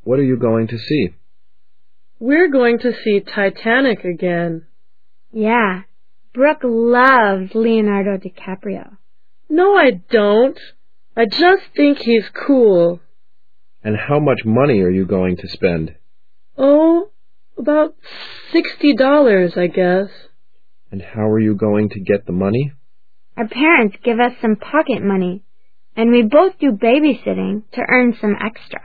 What are you going to see? We're going to see Titanic again. Yeah, Brooke loves Leonardo DiCaprio. No, I don't. I just think he's cool. And how much money are you going to spend? Oh, about $60, I guess. And how are you going to get the money? Our parents give us some pocket money, and we both do babysitting to earn some extra.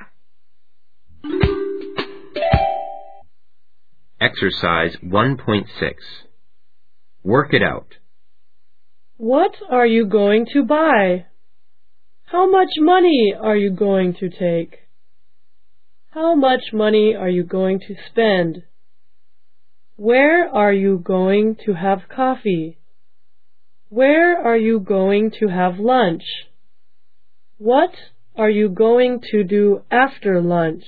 Exercise 1.6. Work it out. What are you going to buy? How much money are you going to take? How much money are you going to spend? Where are you going to have coffee? Where are you going to have lunch? What are you going to do after lunch?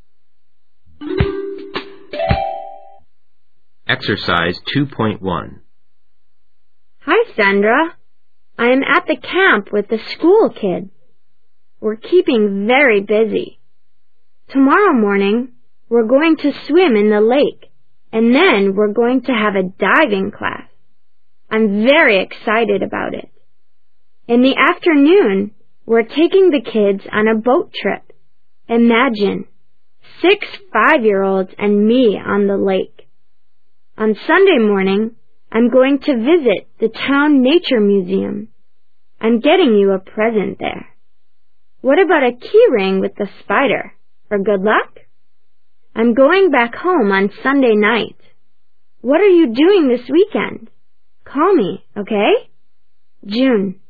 Exercise 2.1. Hi, Sandra. I am at the camp with the school kids. We're keeping very busy. Tomorrow morning, we're going to swim in the lake, and then we're going to have a diving class. I'm very excited about it. In the afternoon, we're taking the kids on a boat trip. Imagine, 6 5-year-olds and me on the lake. On Sunday morning, I'm going to visit the town nature museum. I'm getting you a present there. What about a key ring with the spider? For good luck? I'm going back home on Sunday night. What are you doing this weekend? Call me, okay? June.